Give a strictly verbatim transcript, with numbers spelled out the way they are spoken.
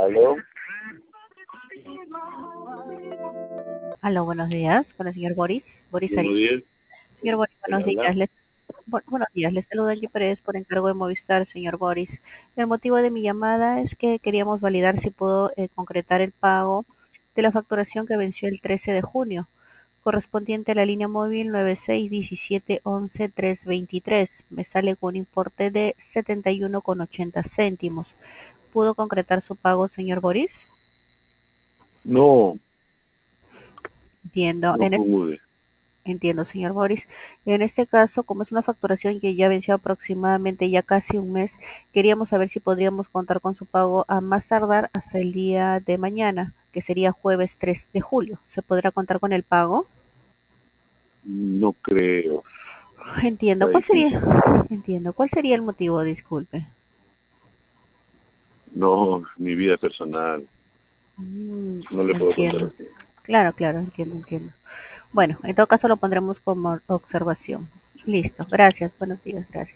Aló. Aló, buenos días, con el señor Boris. Boris Buenos Arias. días. Señor Boris, ¿Quién buenos habla? días. Les, bu- buenos días, les saluda Angie Pérez por encargo de Movistar, señor Boris. El motivo de mi llamada es que queríamos validar si puedo eh, concretar el pago de la facturación que venció el trece de junio, correspondiente a la línea móvil nueve seis uno siete uno uno tres dos tres. Me sale con un importe de setenta y uno con ochenta céntimos. ¿Pudo concretar su pago, señor Boris? No, Entiendo. no En pude. Entiendo, señor Boris. En este caso, como es una facturación que ya venció aproximadamente ya casi un mes, queríamos saber si podríamos contar con su pago a más tardar hasta el día de mañana, que sería jueves tres de julio. ¿Se podrá contar con el pago? No creo. Entiendo. Está ¿Cuál sería? difícil. Entiendo. ¿Cuál sería el motivo? Disculpe. No, mi vida personal. Mm, No le puedo contar entiendo. así. Claro, claro, entiendo, entiendo. Bueno, en todo caso lo pondremos como observación. Listo. Gracias. Buenos días. Gracias.